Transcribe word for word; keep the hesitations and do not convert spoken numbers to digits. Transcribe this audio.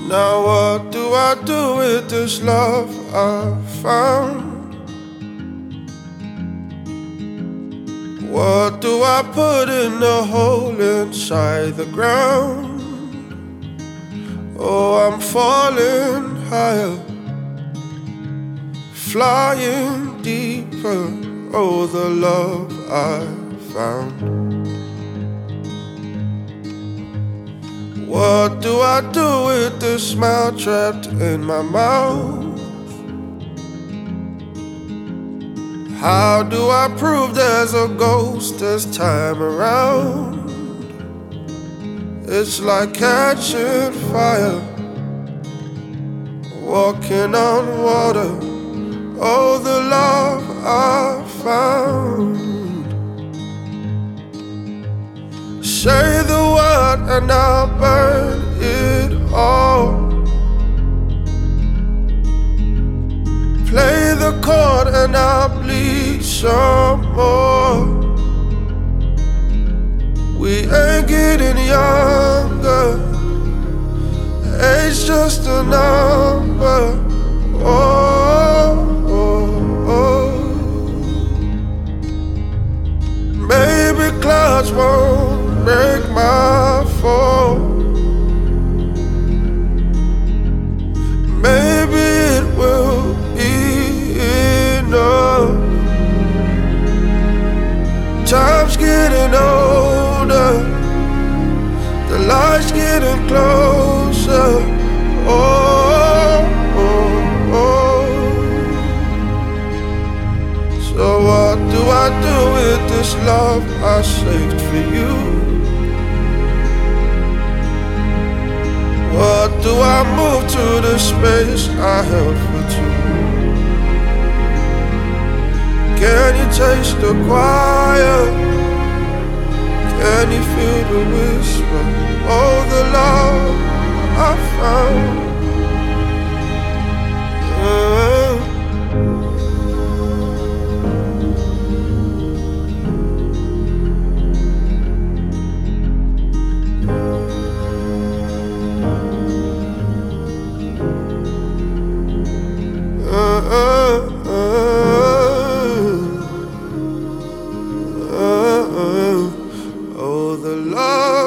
Now what do I do with this love I found? What do I put in the hole inside the ground? Oh, I'm falling higher, flying deeper. Oh, the love I found. What do I do with the smile trapped in my mouth? How do I prove there's a ghost this time around? It's like catching fire, walking on water. Oh, the love I found. Say the word and I'll burn it all. Play the chord and I'll bleed some more. We ain't getting younger, age just a number. Oh, oh, oh. Maybe clouds won't break my fall. Maybe it will be enough. Time's getting older, the light's getting closer. Oh, oh, oh. So what do I do with this love I saved for you? What do I move to the space I held for two? Can you taste the quiet? Can you feel the whisper? Oh, the love I found. Uh, uh, uh, uh, uh, uh. Oh, the love